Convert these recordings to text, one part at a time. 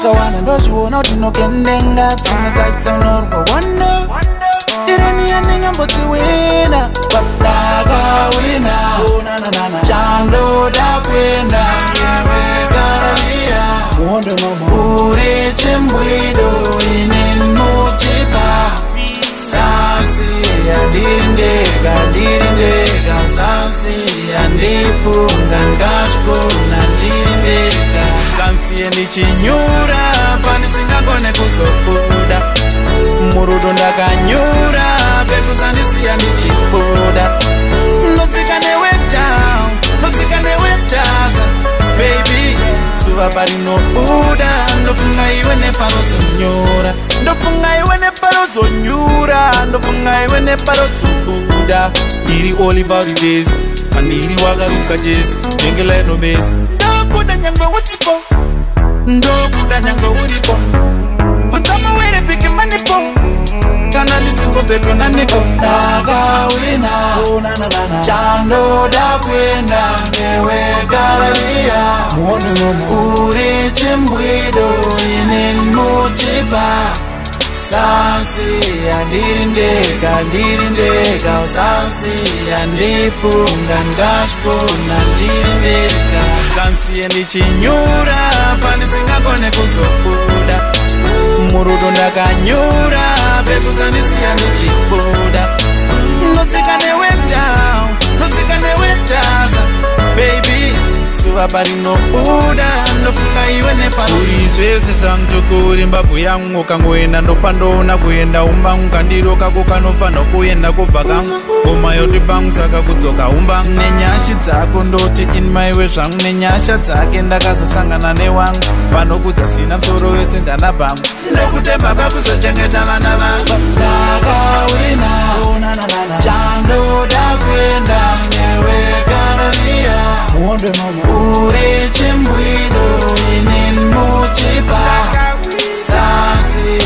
ndikawana ndochiona kuti nokendenga tsamwe dzachitsanorwa wando ireni yandingambodziwina padakawina chandoda kwenda ngewegaraniya muhondo nomo uri chimbwido ine muchipa sansi yandirindega sansi yandifunga ngashkona ndirindega sansi yandichinyura pandisingagone kuzobuda murudo ndakanyura pekusandisiya ndichibuda notsika newe down notsika newe taza baby suva parinobuda ndofunga iwe neparozonyura ndofunga iwe neparozonyura ndofunga iwe neparozobuda ndiri Oliver Rivers andiri wakaruka jesi njengeleno besi ndokuda nyangwe utsipo ndokuda nyangwe uripo putama were piki manipo kana lisingo beto na niko ndakawina chandoda kwenda ngewegaraniya muhondo nomo uri chimbwido ine muchipa sansi yandirindega sansi yandifunga ngashkona ndirindega sansi yandichinyura pandisingagone kuzobuda murudo ndakanyura pekusandisiya ndichibuda notsika newe down notsika newe taza baby suva parinobuda ndofunga iwe uri zvese samtukuri mbabvu yangu kangoenda ndopandoona kuenda umbangu kandiroka kokanofanwa kuenda kubva kangu ngoma yoti pangu saka kudzoka umbangu nenyasha dzako ndoti in my way zvangu nenyasha dzake ndakazosangana newangu panokudza sina msoro wese ndana bhangu ndokutemba pakuzochengeta vana vangu ndakawina chandoda kwenda ngewegaraniya muhondo nomo uri chimbwido ine muchipa sansi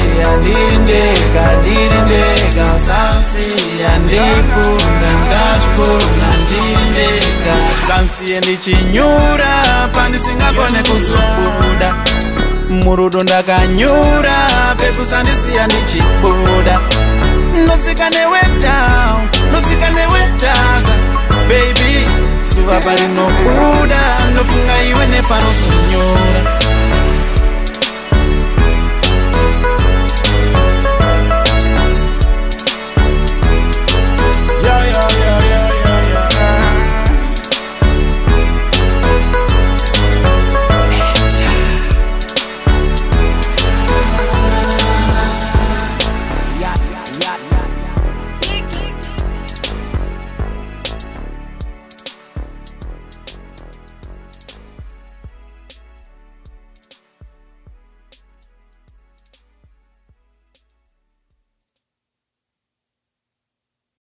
yandirindega sansi yandifunga ngashkona ndirindega sansi yandichinyura pandisingagone kuzobuda murudo ndakanyura pekusandisiya ndichibuda notsika newe down notsika newe taza baby suva parinobuda ndofunga iwe neparozonyura